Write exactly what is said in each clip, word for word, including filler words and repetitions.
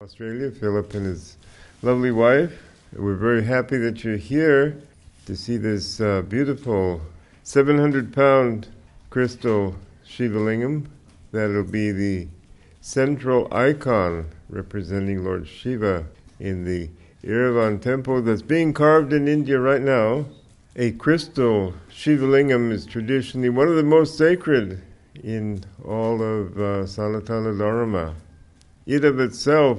Australia, Philip and his lovely wife. We're very happy that you're here to see this uh, beautiful seven hundred pound crystal Shiva Lingam. That'll be the central icon representing Lord Shiva in the Yerevan temple that's being carved in India right now. A crystal Shiva Lingam is traditionally one of the most sacred in all of uh, Sanatana Dharma. It of itself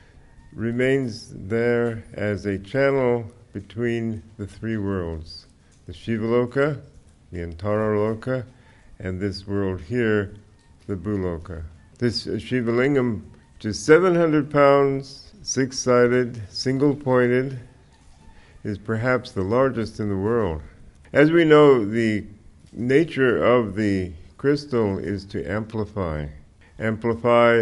remains there as a channel between the three worlds, the Shivaloka, the Antara Loka, and this world here, the Bhuloka. This Shiva Lingam, just seven hundred pounds, six-sided, single-pointed, is perhaps the largest in the world. As we know, the nature of the crystal is to amplify. Amplify,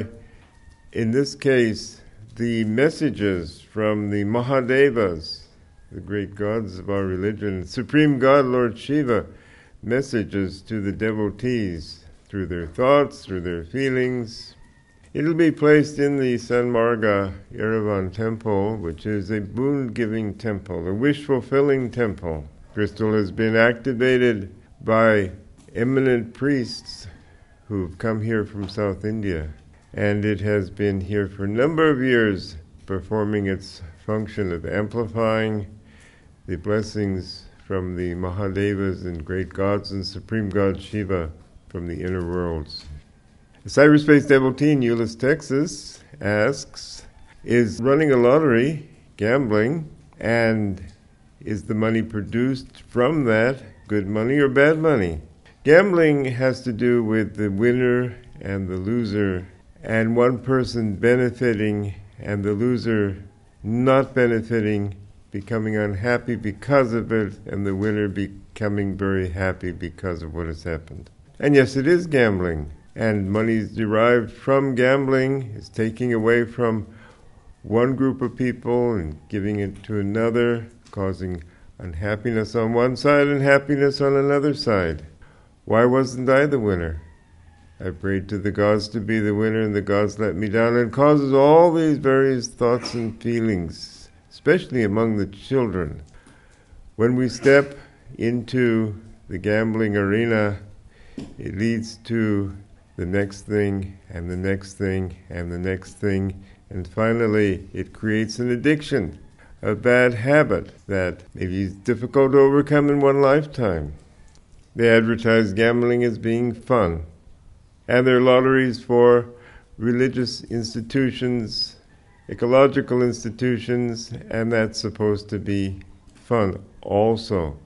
in this case, the messages from the Mahadevas, the great gods of our religion, Supreme God, Lord Shiva, messages to the devotees through their thoughts, through their feelings. It'll be placed in the San Marga Yerevan temple, which is a boon-giving temple, a wish-fulfilling temple. Crystal has been activated by eminent priests who've come here from South India, and it has been here for a number of years performing its function of amplifying the blessings from the Mahadevas and great gods and Supreme God Shiva from the inner worlds. A cyberspace devotee in Euless, Texas asks, is running a lottery gambling, and is the money produced from that good money or bad money? Gambling has to do with the winner and the loser, and one person benefiting and the loser not benefiting, becoming unhappy because of it, and the winner becoming very happy because of what has happened. And yes, it is gambling, and money is derived from gambling, is taking away from one group of people and giving it to another, causing unhappiness on one side and happiness on another side. Why wasn't I the winner? I prayed to the gods to be the winner, and the gods let me down, and causes all these various thoughts and feelings, especially among the children. When we step into the gambling arena, it leads to the next thing, and the next thing, and the next thing, and finally it creates an addiction, a bad habit that maybe is difficult to overcome in one lifetime. They advertise gambling as being fun. And there are lotteries for religious institutions, ecological institutions, and that's supposed to be fun also.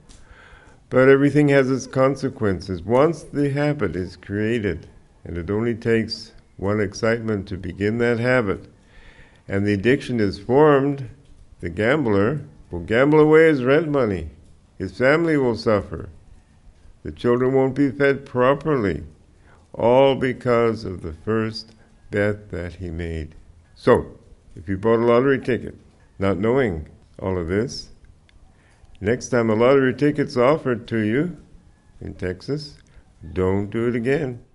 But everything has its consequences. Once the habit is created, and it only takes one excitement to begin that habit, and the addiction is formed, the gambler will gamble away his rent money. His family will suffer. The children won't be fed properly. All because of the first bet that he made. So, if you bought a lottery ticket, not knowing all of this, next time a lottery ticket's offered to you in Texas, don't do it again.